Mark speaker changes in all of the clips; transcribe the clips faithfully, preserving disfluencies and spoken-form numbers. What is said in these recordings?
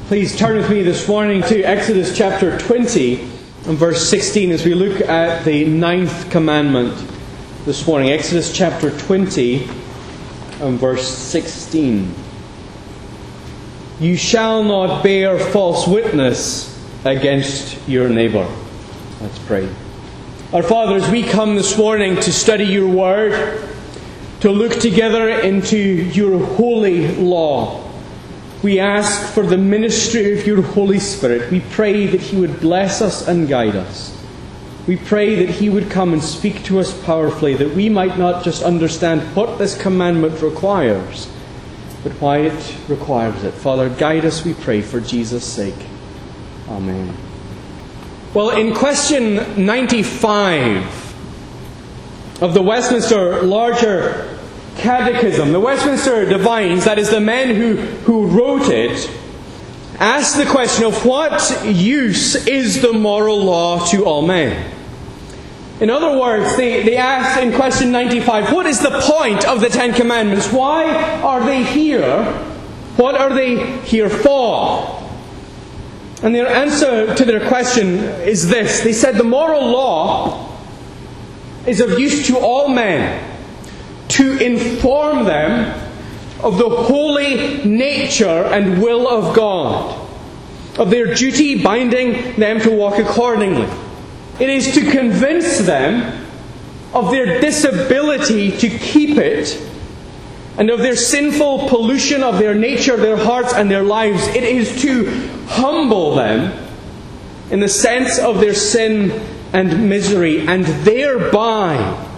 Speaker 1: Please turn with me this morning to Exodus chapter twenty and verse sixteen as we look at the ninth commandment this morning. Exodus chapter twenty and verse sixteen. You shall not bear false witness against your neighbour. Let's pray. Our Father, as we come this morning to study your word, to look together into your holy law, we ask for the ministry of your Holy Spirit. We pray that He would bless us and guide us. We pray that He would come and speak to us powerfully, that we might not just understand what this commandment requires, but why it requires it. Father, guide us, we pray, for Jesus' sake. Amen. Well, in question ninety-five of the Westminster Larger Catechism, the Westminster Divines, that is the men who, who wrote it, asked the question of what use is the moral law to all men? In other words, they, they asked in question ninety-five, what is the point of the Ten Commandments? Why are they here? What are they here for? And their answer to their question is this. They said the moral law is of use to all men, to inform them of the holy nature and will of God, of their duty binding them to walk accordingly. It is to convince them of their disability to keep it, and of their sinful pollution of their nature, their hearts and their lives. It is to humble them in the sense of their sin and misery, and thereby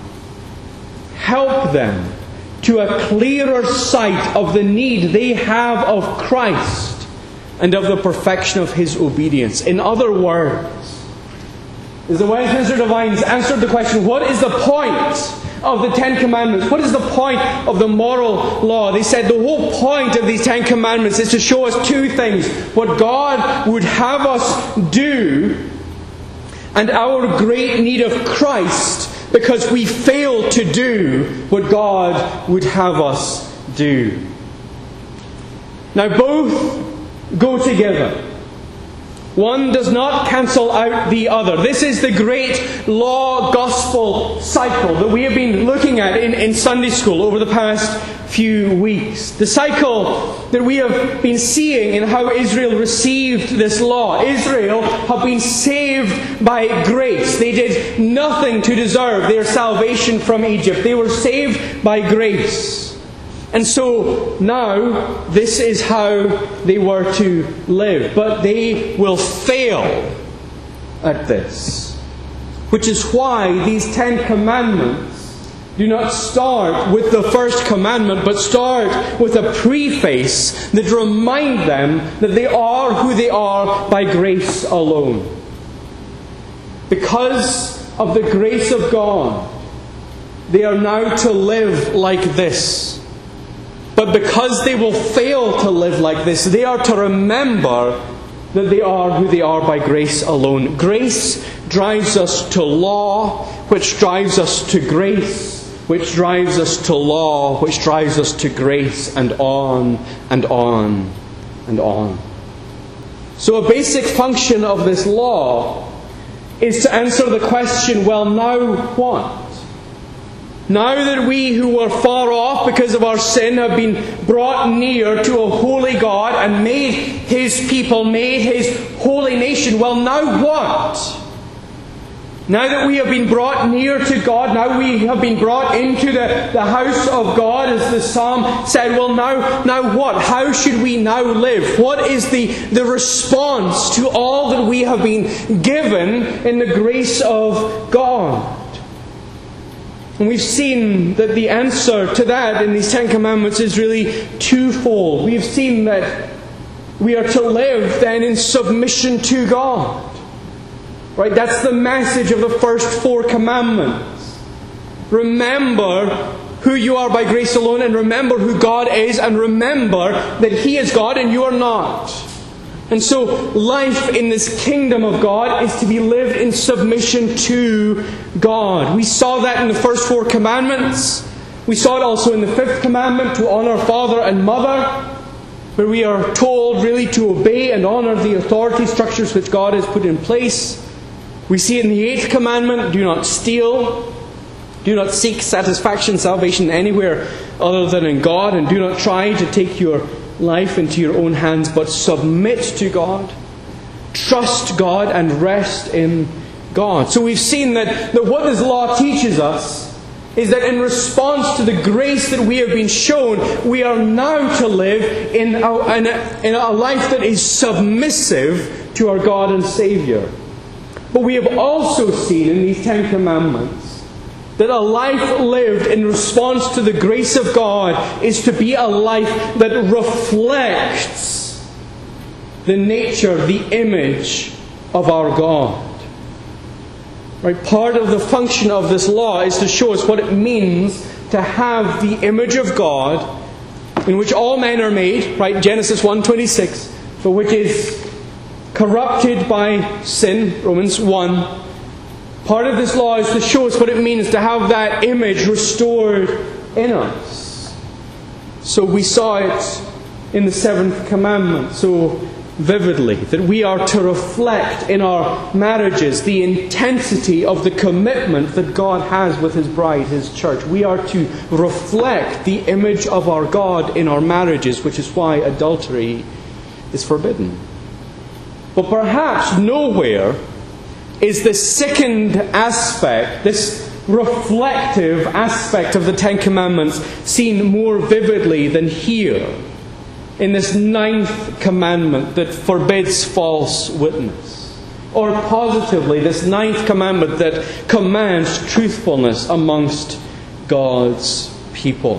Speaker 1: help them to a clearer sight of the need they have of Christ and of the perfection of His obedience. In other words, as the Westminster Divines answered the question, what is the point of the Ten Commandments? What is the point of the moral law? They said the whole point of these Ten Commandments is to show us two things: what God would have us do, and our great need of Christ, because we fail to do what God would have us do. Now both go together. One does not cancel out the other. This is the great law-gospel cycle that we have been looking at in, in Sunday school over the past few weeks. The cycle that we have been seeing in how Israel received this law. Israel have been saved by grace. They did nothing to deserve their salvation from Egypt. They were saved by grace. And so now this is how they were to live. But they will fail at this. Which is why these Ten Commandments do not start with the first commandment, but start with a preface that remind them that they are who they are by grace alone. Because of the grace of God, they are now to live like this. But because they will fail to live like this, they are to remember that they are who they are by grace alone. Grace drives us to law, which drives us to grace, which drives us to law, which drives us to grace, and on and on and on. So a basic function of this law is to answer the question, well, now what? Now that we who were far off because of our sin have been brought near to a holy God and made His people, made His holy nation, well, now what? Now that we have been brought near to God, now we have been brought into the, the house of God, as the psalm said, well, now, now what? How should we now live? What is the, the response to all that we have been given in the grace of God? And we've seen that the answer to that in these Ten Commandments is really twofold. We've seen that we are to live then in submission to God. Right? That's the message of the first four commandments. Remember who you are by grace alone, and remember who God is, and remember that He is God and you are not. And so life in this kingdom of God is to be lived in submission to God. We saw that in the first four commandments. We saw it also in the fifth commandment, to honour father and mother, where we are told really to obey and honor the authority structures which God has put in place. We see it in the eighth commandment, do not steal. Do not seek satisfaction, salvation anywhere other than in God, and do not try to take your life into your own hands, but submit to God. Trust God and rest in God. So we've seen that, that what this law teaches us is that in response to the grace that we have been shown, we are now to live in a, in a, in a life that is submissive to our God and Saviour. But we have also seen in these Ten Commandments that a life lived in response to the grace of God is to be a life that reflects the nature, the image of our God. Right? Part of the function of this law is to show us what it means to have the image of God in which all men are made, right? Genesis one twenty-six, for which is corrupted by sin, Romans one. Part of this law is to show us what it means to have that image restored in us. So we saw it in the seventh commandment so vividly, that we are to reflect in our marriages the intensity of the commitment that God has with His bride, His church. We are to reflect the image of our God in our marriages, which is why adultery is forbidden. But perhaps nowhere is this second aspect, this reflective aspect of the Ten Commandments, seen more vividly than here in this ninth commandment that forbids false witness. Or positively, this ninth commandment that commands truthfulness amongst God's people.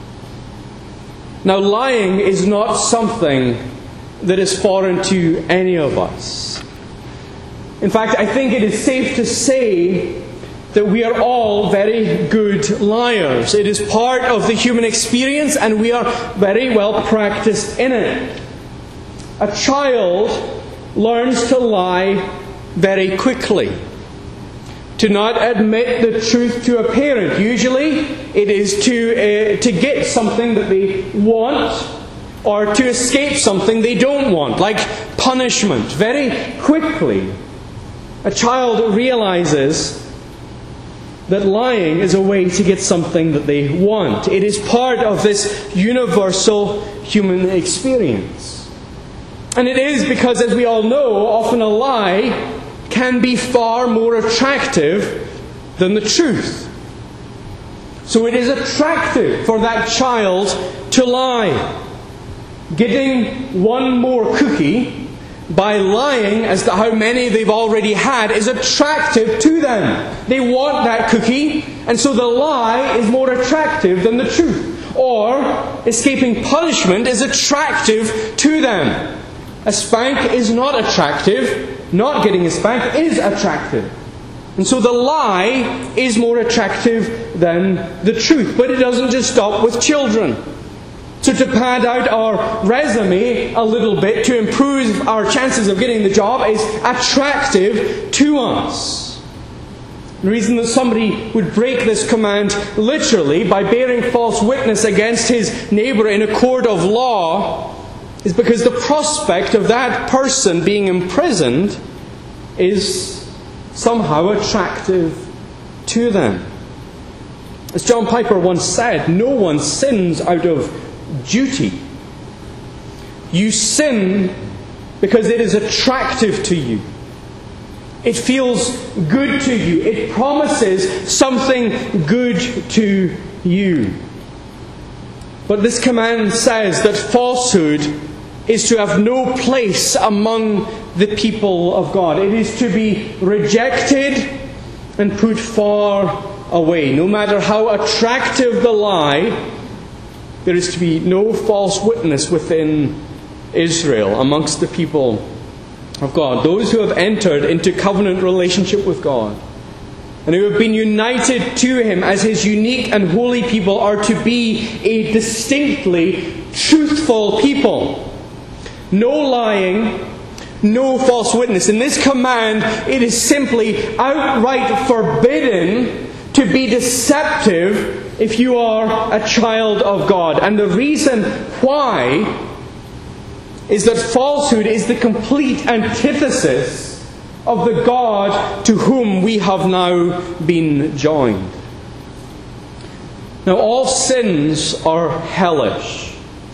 Speaker 1: Now, lying is not something that is foreign to any of us. In fact, I think it is safe to say that we are all very good liars. It is part of the human experience, and we are very well practiced in it. A child learns to lie very quickly, to not admit the truth to a parent. Usually it is to, uh, to get something that they want, or to escape something they don't want, like punishment. Very quickly, a child realizes that lying is a way to get something that they want. It is part of this universal human experience. And it is because, as we all know, often a lie can be far more attractive than the truth. So it is attractive for that child to lie. Getting one more cookie by lying as to how many they've already had is attractive to them. They want that cookie, and so the lie is more attractive than the truth. Or escaping punishment is attractive to them. A spank is not attractive. Not getting a spank is attractive. And so the lie is more attractive than the truth. But it doesn't just stop with children. So to pad out our resume a little bit, to improve our chances of getting the job, is attractive to us. The reason that somebody would break this command literally by bearing false witness against his neighbour in a court of law is because the prospect of that person being imprisoned is somehow attractive to them. As John Piper once said, no one sins out of duty. You sin because it is attractive to you. It feels good to you. It promises something good to you. But this command says that falsehood is to have no place among the people of God. It is to be rejected and put far away. No matter how attractive the lie, there is to be no false witness within Israel, amongst the people of God. Those who have entered into covenant relationship with God and who have been united to Him as His unique and holy people are to be a distinctly truthful people. No lying, no false witness. In this command, it is simply outright forbidden to be deceptive if you are a child of God. And the reason why is that falsehood is the complete antithesis of the God to whom we have now been joined. Now, all sins are hellish.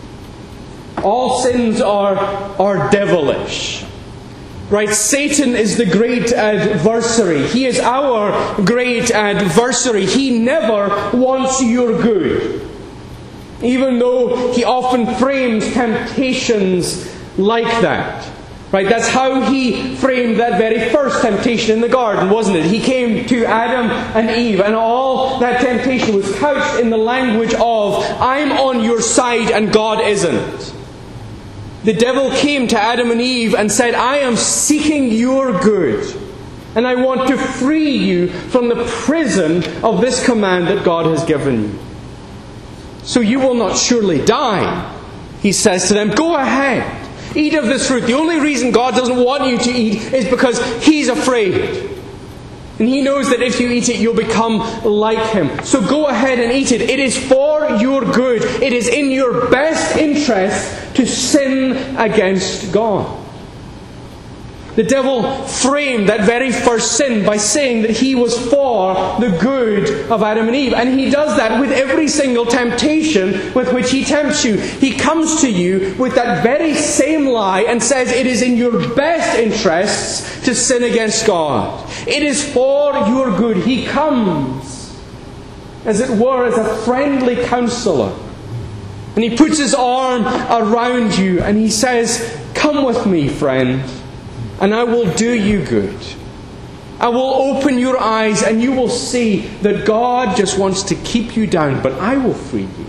Speaker 1: All sins are, are devilish. Right? Satan is the great adversary. He is our great adversary. He never wants your good. Even though he often frames temptations like that. Right? That's how he framed that very first temptation in the garden, wasn't it? He came to Adam and Eve, and all that temptation was couched in the language of, I'm on your side and God isn't. The devil came to Adam and Eve and said, I am seeking your good, and I want to free you from the prison of this command that God has given you. So you will not surely die, he says to them. Go ahead. Eat of this fruit. The only reason God doesn't want you to eat is because He's afraid. And He knows that if you eat it, you'll become like Him. So go ahead and eat it. It is for your good. It is in your best interest to sin against God. The devil framed that very first sin by saying that he was for the good of Adam and Eve. And he does that with every single temptation with which he tempts you. He comes to you with that very same lie and says it is in your best interests to sin against God. It is for your good. He comes, as it were, as a friendly counselor. And he puts his arm around you and he says, come with me, friend. And I will do you good. I will open your eyes and you will see that God just wants to keep you down, but I will free you.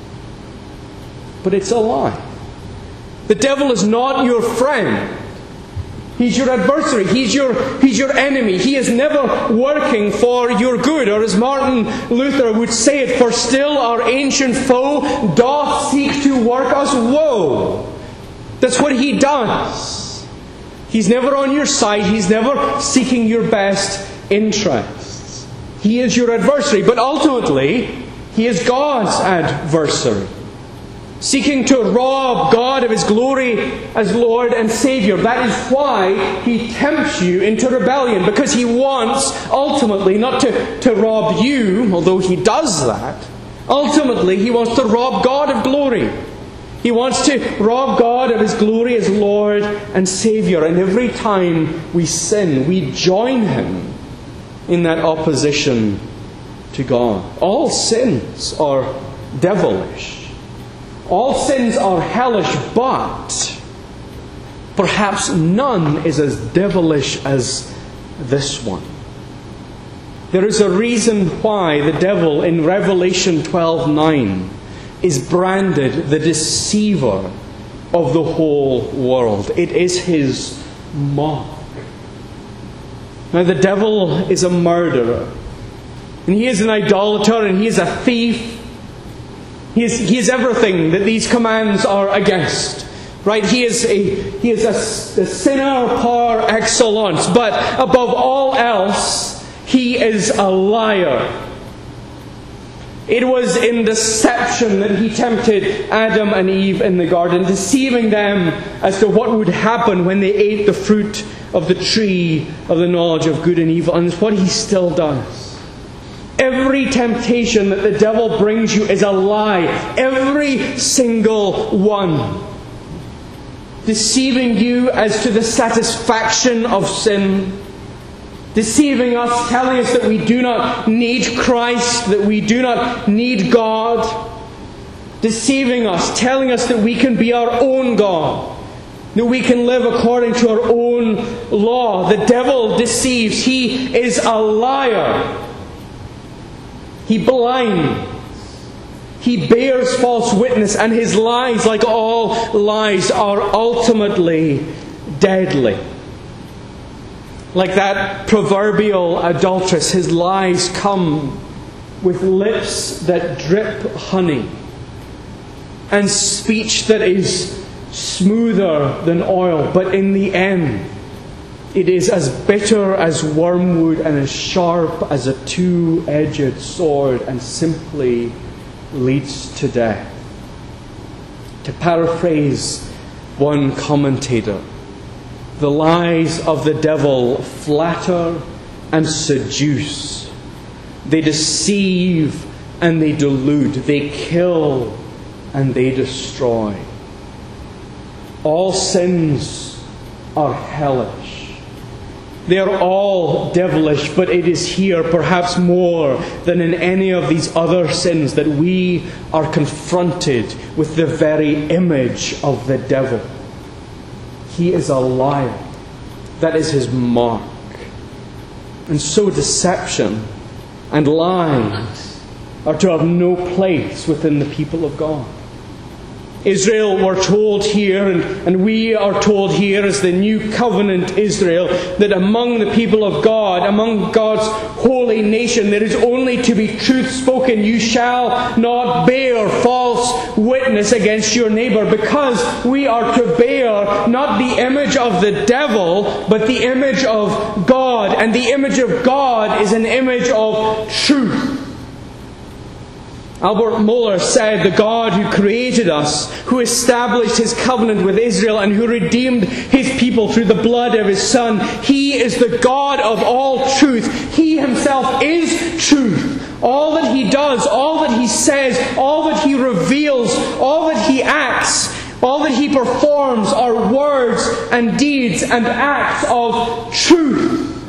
Speaker 1: But it's a lie. The devil is not your friend. He's your adversary. He's your, he's your enemy. He is never working for your good. Or as Martin Luther would say it, for still our ancient foe doth seek to work us woe. That's what he does. He's never on your side. He's never seeking your best interests. He is your adversary. But ultimately, he is God's adversary. Seeking to rob God of His glory as Lord and Saviour. That is why he tempts you into rebellion. Because he wants, ultimately, not to, to rob you, although he does that. Ultimately, he wants to rob God of glory. He wants to rob God of His glory as Lord and Saviour. And every time we sin, we join Him in that opposition to God. All sins are devilish. All sins are hellish, but perhaps none is as devilish as this one. There is a reason why the devil in Revelation twelve nine is branded the deceiver of the whole world. It is his mark. Now the devil is a murderer, and he is an idolater, and he is a thief. He is, he is everything that these commands are against. Right? He is a he is a, a sinner par excellence, but above all else, he is a liar. It was in deception that he tempted Adam and Eve in the garden, deceiving them as to what would happen when they ate the fruit of the tree of the knowledge of good and evil. And it's what he still does. Every temptation that the devil brings you is a lie. Every single one. Deceiving you as to the satisfaction of sin. Deceiving us, telling us that we do not need Christ, that we do not need God. Deceiving us, telling us that we can be our own God, that we can live according to our own law. The devil deceives. He is a liar. He blinds. He bears false witness, and his lies, like all lies, are ultimately deadly. Like that proverbial adulteress, his lies come with lips that drip honey and speech that is smoother than oil. But in the end, it is as bitter as wormwood and as sharp as a two-edged sword, and simply leads to death. To paraphrase one commentator, the lies of the devil flatter and seduce. They deceive and they delude. They kill and they destroy. All sins are hellish. They are all devilish, but it is here, perhaps more than in any of these other sins, that we are confronted with the very image of the devil. He is a liar. That is his mark. And so deception and lies are to have no place within the people of God. Israel were told here, and, and we are told here as the new covenant Israel, that among the people of God, among God's holy nation, there is only to be truth spoken. You shall not bear false witness against your neighbour, because we are to bear not the image of the devil, but the image of God. And the image of God is an image of truth. Albert Mohler said, the God who created us, who established His covenant with Israel, and who redeemed His people through the blood of His Son, He is the God of all truth. He Himself is truth. All that He does, all that He says, all that He reveals, all that He acts, all that He performs are words and deeds and acts of truth.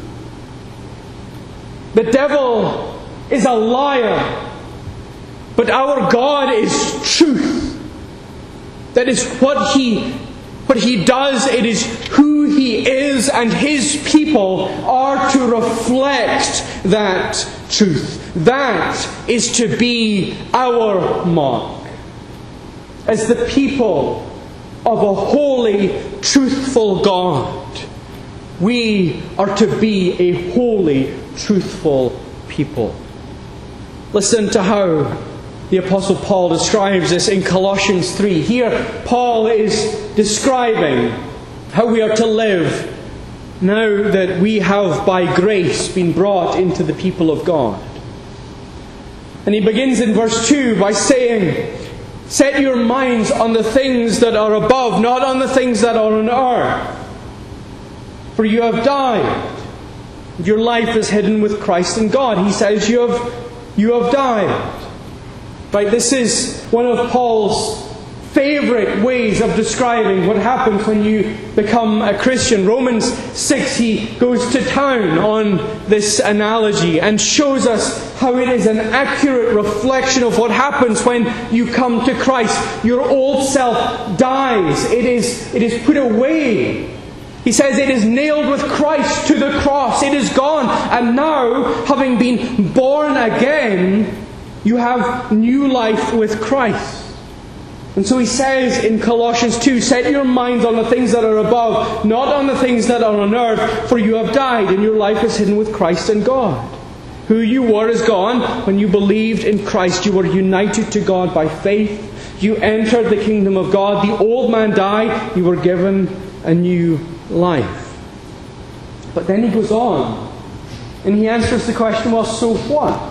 Speaker 1: The devil is a liar. But our God is truth. That is what He, what He does. It is who He is, and His people are to reflect that truth. That is to be our mark. As the people of a holy, truthful God, we are to be a holy, truthful people. Listen to how the Apostle Paul describes this in Colossians three. Here, Paul is describing how we are to live now that we have, by grace, been brought into the people of God. And he begins in verse two by saying, set your minds on the things that are above, not on the things that are on earth. For you have died. Your life is hidden with Christ in God. He says you have, you have died. Right, this is one of Paul's favourite ways of describing what happens when you become a Christian. Romans six, he goes to town on this analogy and shows us how it is an accurate reflection of what happens when you come to Christ. Your old self dies. It is, it is put away. He says it is nailed with Christ to the cross. It is gone. And now, having been born again, you have new life with Christ. And so he says in Colossians two, set your minds on the things that are above, not on the things that are on earth, for you have died, and your life is hidden with Christ in God. Who you were is gone. When you believed in Christ, you were united to God by faith. You entered the kingdom of God. The old man died. You were given a new life. But then he goes on, and he answers the question, well, so what?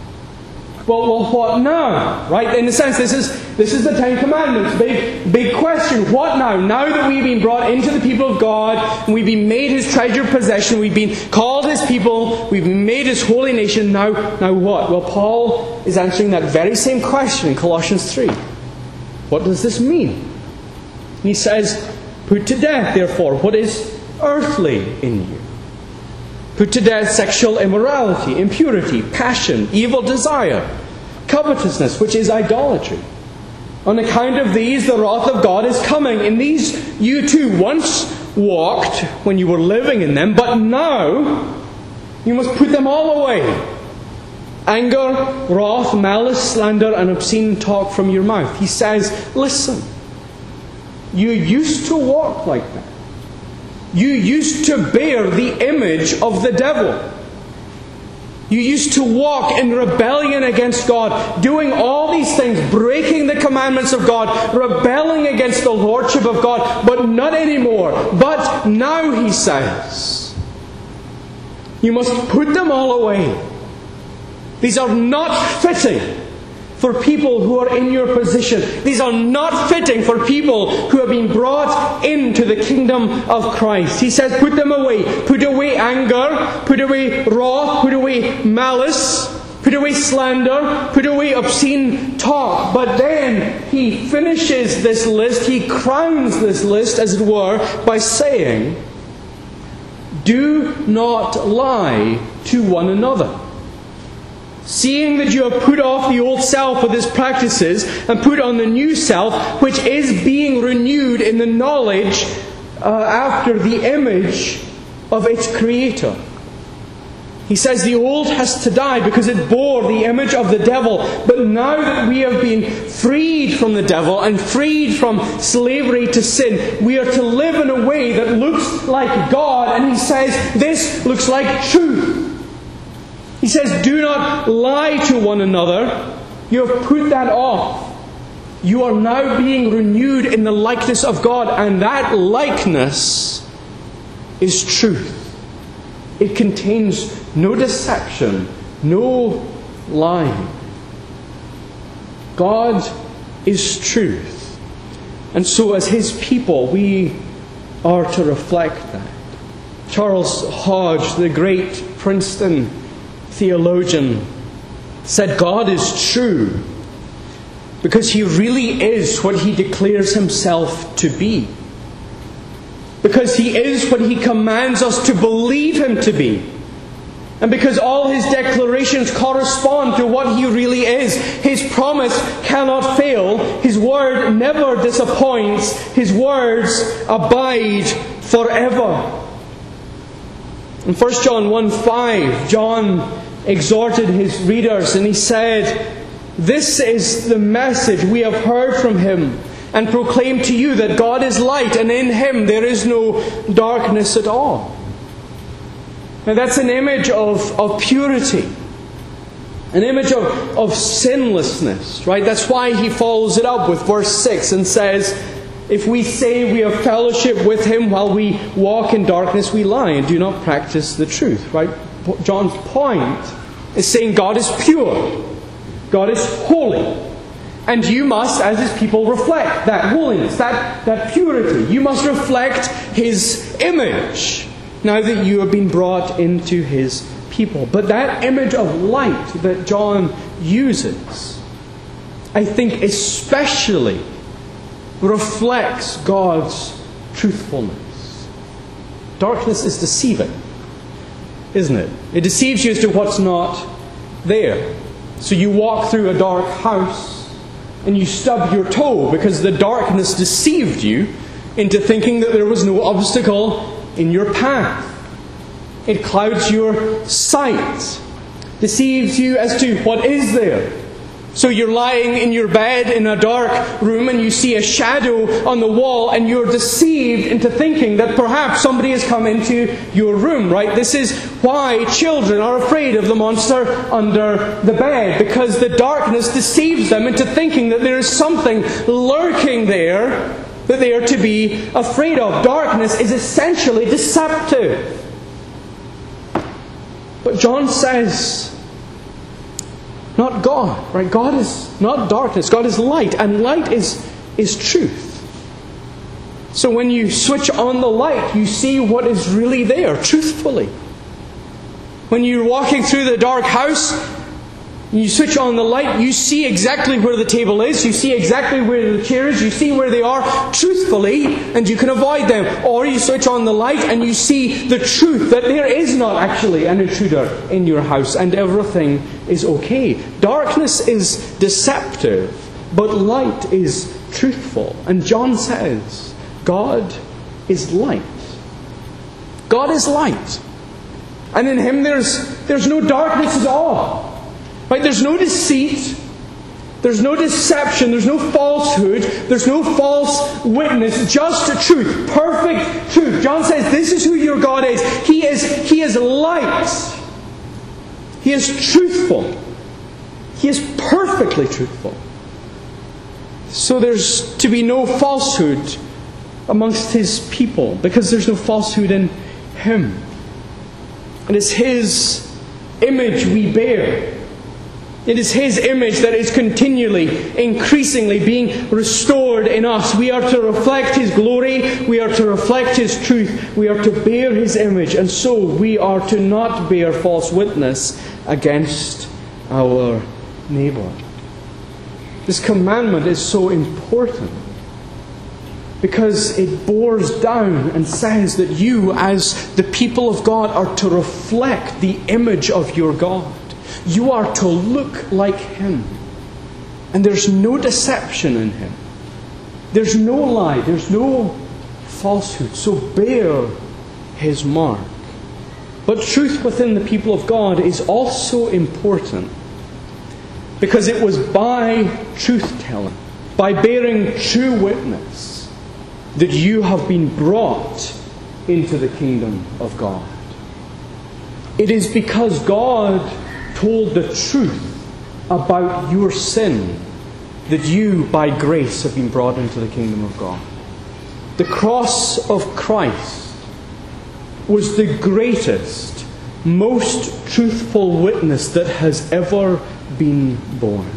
Speaker 1: Well, well, what now? Right? In a sense, this is this is the Ten Commandments. Big, big question. What now? Now that we've been brought into the people of God, and we've been made His treasured possession, we've been called His people, we've been made His holy nation, now, now what? Well, Paul is answering that very same question in Colossians three. What does this mean? He says, put to death, therefore, what is earthly in you. Put to death sexual immorality, impurity, passion, evil desire, covetousness, which is idolatry. On account of these, the wrath of God is coming. In these you too once walked when you were living in them, but now you must put them all away. Anger, wrath, malice, slander, and obscene talk from your mouth. He says, listen, you used to walk like that. You used to bear the image of the devil. You used to walk in rebellion against God, doing all these things, breaking the commandments of God, rebelling against the lordship of God, but not anymore. But now, he says, you must put them all away. These are not fitting. for people who are in your position. These are not fitting for people who have been brought into the kingdom of Christ. He says, put them away. Put away anger. Put away wrath. Put away malice. Put away slander. Put away obscene talk. But then he finishes this list. He crowns this list, as it were, by saying, do not lie to one another, seeing that you have put off the old self with its practices and put on the new self, which is being renewed in the knowledge uh, after the image of its Creator. He says the old has to die because it bore the image of the devil. But now that we have been freed from the devil and freed from slavery to sin, we are to live in a way that looks like God. And he says this looks like truth. He says, do not lie to one another. You have put that off. You are now being renewed in the likeness of God. And that likeness is truth. It contains no deception, no lying. God is truth. And so as His people, we are to reflect that. Charles Hodge, the great Princeton theologian, said God is true because He really is what He declares Himself to be. Because He is what He commands us to believe Him to be. And because all His declarations correspond to what He really is. His promise cannot fail. His word never disappoints. His words abide forever. In First John one five, John exhorted his readers and he said, this is the message we have heard from Him and proclaim to you, that God is light and in Him there is no darkness at all. Now that's an image of, of purity. An image of, of sinlessness, right? That's why he follows it up with verse six and says, if we say we have fellowship with Him while we walk in darkness, we lie and do not practice the truth, right? John's point is saying God is pure. God is holy. And you must, as His people, reflect that holiness, that, that purity. You must reflect His image now that you have been brought into His people. But that image of light that John uses, I think especially reflects God's truthfulness. Darkness is deceiving, isn't it? It deceives you as to what's not there. So you walk through a dark house and you stub your toe because the darkness deceived you into thinking that there was no obstacle in your path. It clouds your sight, deceives you as to what is there. So you're lying in your bed in a dark room and you see a shadow on the wall and you're deceived into thinking that perhaps somebody has come into your room, right? This is why children are afraid of the monster under the bed, because the darkness deceives them into thinking that there is something lurking there that they are to be afraid of. Darkness is essentially deceptive. But John says, not God, right? God is not darkness. God is light, and light is, is truth. So when you switch on the light, you see what is really there, truthfully. When you're walking through the dark house, you switch on the light, you see exactly where the table is, you see exactly where the chair is, you see where they are truthfully, and you can avoid them. Or you switch on the light and you see the truth, that there is not actually an intruder in your house and everything is okay. Darkness is deceptive, but light is truthful. And John says, God is light. God is light. And in Him there's, there's no darkness at all. Right? There's no deceit, there's no deception, there's no falsehood, there's no false witness, just the truth, perfect truth. John says this is who your God is. He is, He is light. He is truthful. He is perfectly truthful. So there's to be no falsehood amongst His people, because there's no falsehood in Him. And it's His image we bear. It is His image that is continually, increasingly being restored in us. We are to reflect His glory. We are to reflect His truth. We are to bear His image. And so we are to not bear false witness against our neighbour. This commandment is so important because it bores down and says that you, as the people of God, are to reflect the image of your God. You are to look like Him. And there's no deception in Him. There's no lie. There's no falsehood. So bear His mark. But truth within the people of God is also important, because it was by truth-telling, by bearing true witness, that you have been brought into the kingdom of God. It is because God told the truth about your sin that you, by grace, have been brought into the kingdom of God. The cross of Christ was the greatest, most truthful witness that has ever been born.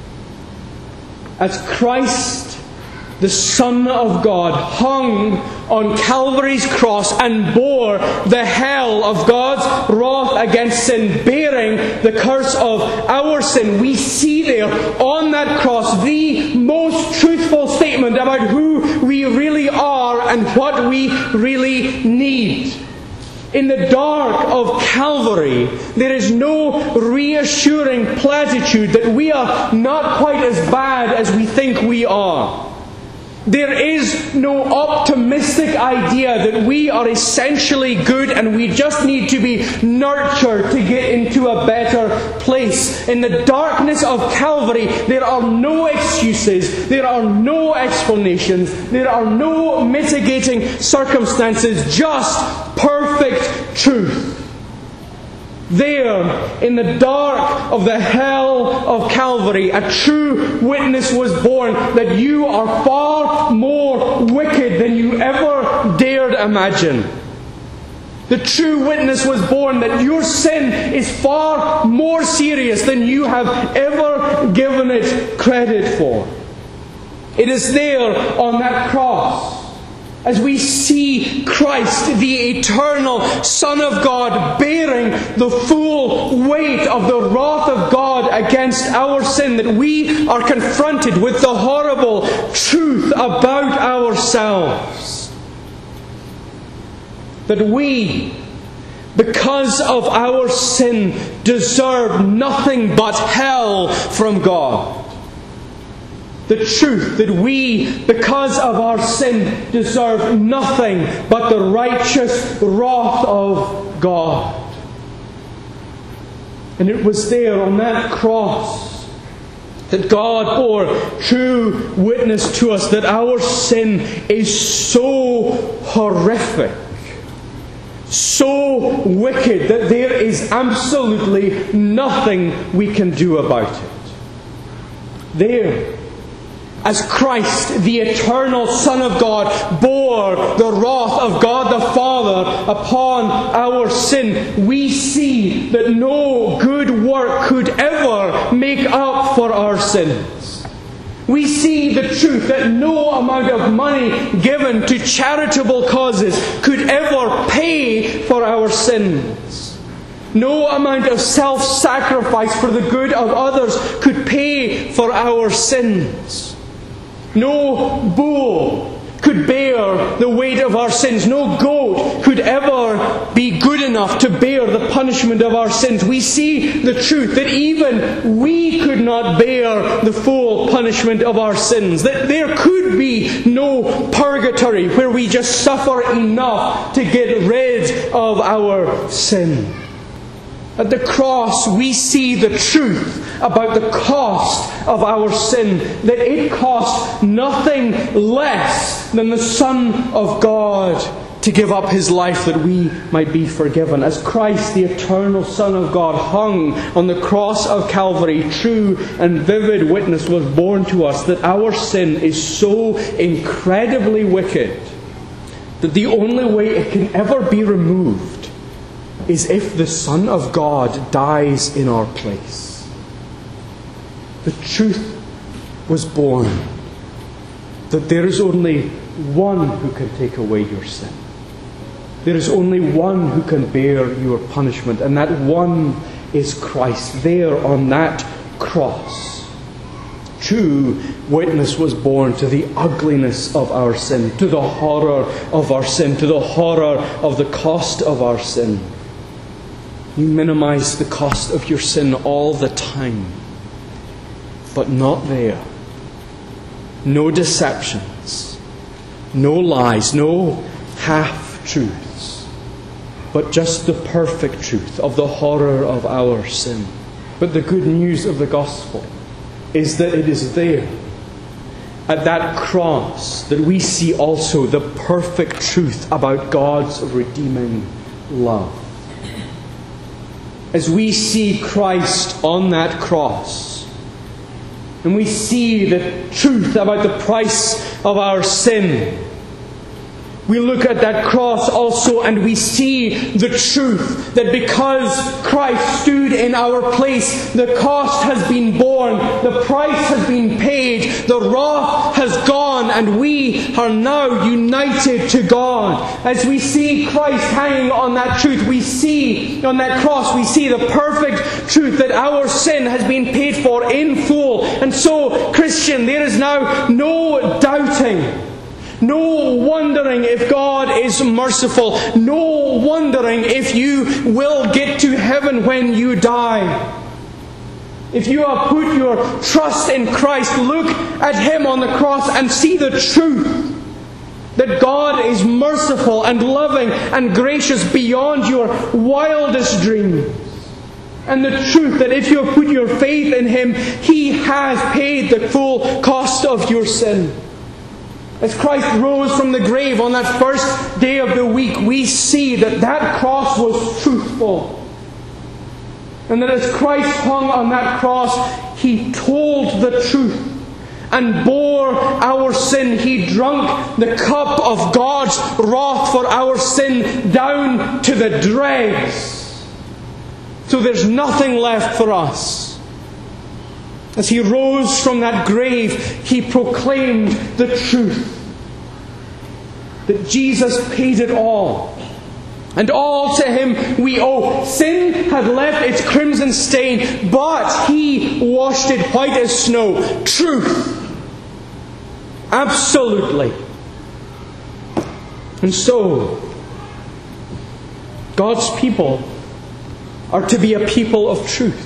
Speaker 1: As Christ, the Son of God, hung on Calvary's cross and bore the hell of God's wrath against sin, bearing the curse of our sin, we see there on that cross the most truthful statement about who we really are and what we really need. In the dark of Calvary, there is no reassuring platitude that we are not quite as bad as we think we are. There is no optimistic idea that we are essentially good and we just need to be nurtured to get into a better place. In the darkness of Calvary, there are no excuses, there are no explanations, there are no mitigating circumstances, just perfect truth. There, in the dark of the hell of Calvary, a true witness was born that you are far more wicked than you ever dared imagine. The true witness was born that your sin is far more serious than you have ever given it credit for. It is there on that cross, as we see Christ, the eternal Son of God, bearing the full weight of the wrath of God against our sin, that we are confronted with the horrible truth about ourselves. That we, because of our sin, deserve nothing but hell from God. The truth that we, because of our sin, deserve nothing but the righteous wrath of God. And it was there on that cross that God bore true witness to us that our sin is so horrific, so wicked, that there is absolutely nothing we can do about it. There, as Christ, the eternal Son of God, bore the wrath of God the Father upon our sin, we see that no good work could ever make up for our sins. We see the truth that no amount of money given to charitable causes could ever pay for our sins. No amount of self-sacrifice for the good of others could pay for our sins. No bull could bear the weight of our sins. No goat could ever be good enough to bear the punishment of our sins. We see the truth that even we could not bear the full punishment of our sins. That there could be no purgatory where we just suffer enough to get rid of our sin. At the cross, we see the truth about the cost of our sin, that it cost nothing less than the Son of God to give up His life that we might be forgiven. As Christ, the eternal Son of God, hung on the cross of Calvary, true and vivid witness was borne to us that our sin is so incredibly wicked that the only way it can ever be removed is if the Son of God dies in our place. the truth was born that there is only one who can take away your sin. There is only one who can bear your punishment, and that one is Christ there on that cross. True witness was born to the ugliness of our sin, to the horror of our sin, to the horror of the cost of our sin. You minimize the cost of your sin all the time, but not there. No deceptions, no lies, no half-truths, but just the perfect truth of the horror of our sin. But the good news of the gospel is that it is there, at that cross, that we see also the perfect truth about God's redeeming love. As we see Christ on that cross, and we see the truth about the price of our sin, we look at that cross also and we see the truth that because Christ stood in our place, the cost has been borne, the price has been paid, the wrath has gone, and we are now united to God. As we see Christ hanging on that truth, we see on that cross, we see the perfect truth that our sin has been paid for in full. And so, Christian, there is now no doubting, no wondering if God is merciful, no wondering if you will get to heaven when you die. If you have put your trust in Christ, look at Him on the cross and see the truth that God is merciful and loving and gracious beyond your wildest dreams. And the truth that if you have put your faith in Him, He has paid the full cost of your sin. As Christ rose from the grave on that first day of the week, we see that that cross was truthful. And that as Christ hung on that cross, He told the truth and bore our sin. He drank the cup of God's wrath for our sin down to the dregs. So there's nothing left for us. As He rose from that grave, He proclaimed the truth that Jesus paid it all. And all to Him we owe. Sin had left its crimson stain, but He washed it white as snow. Truth. Absolutely. And so, God's people are to be a people of truth.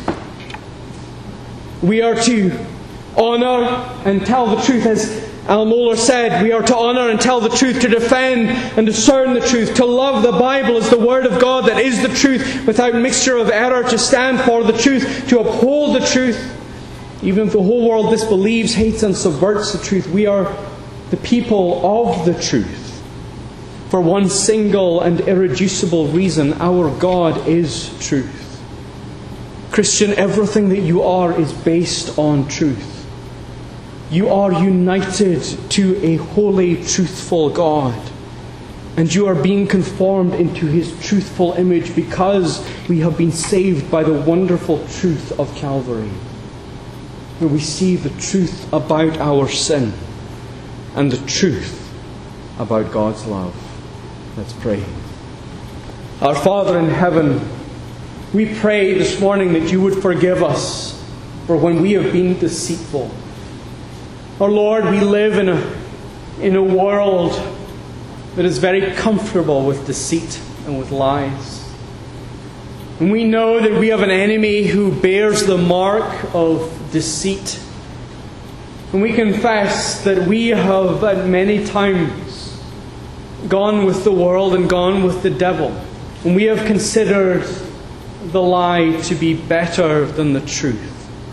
Speaker 1: We are to honour and tell the truth. As Al Mohler said, we are to honour and tell the truth, to defend and discern the truth, to love the Bible as the Word of God that is the truth without mixture of error, to stand for the truth, to uphold the truth. Even if the whole world disbelieves, hates and subverts the truth, we are the people of the truth. For one single and irreducible reason: our God is truth. Christian, everything that you are is based on truth. You are united to a holy, truthful God. And you are being conformed into His truthful image because we have been saved by the wonderful truth of Calvary, where we see the truth about our sin and the truth about God's love. Let's pray. Our Father in heaven, we pray this morning that You would forgive us for when we have been deceitful. Our Lord, we live in a, in a world that is very comfortable with deceit and with lies. And we know that we have an enemy who bears the mark of deceit. And we confess that we have at many times gone with the world and gone with the devil. And we have considered the lie to be better than the truth.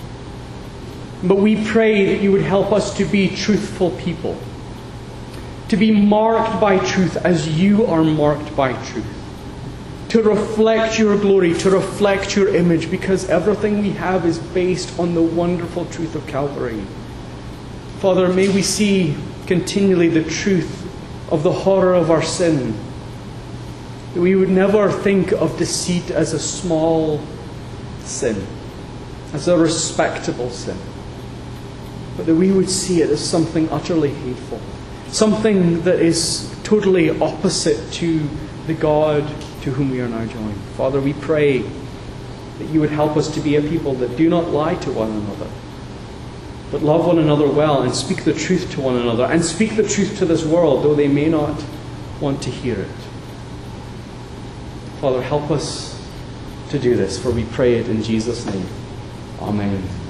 Speaker 1: But we pray that You would help us to be truthful people, to be marked by truth as You are marked by truth, to reflect Your glory, to reflect Your image, because everything we have is based on the wonderful truth of Calvary. Father, may we see continually the truth of the horror of our sin, that we would never think of deceit as a small sin, as a respectable sin, but that we would see it as something utterly hateful, something that is totally opposite to the God to whom we are now joined. Father, we pray that you would help us to be a people that do not lie to one another, but love one another well and speak the truth to one another, and speak the truth to this world, though they may not want to hear it. Father, help us to do this, for we pray it in Jesus' name. Amen.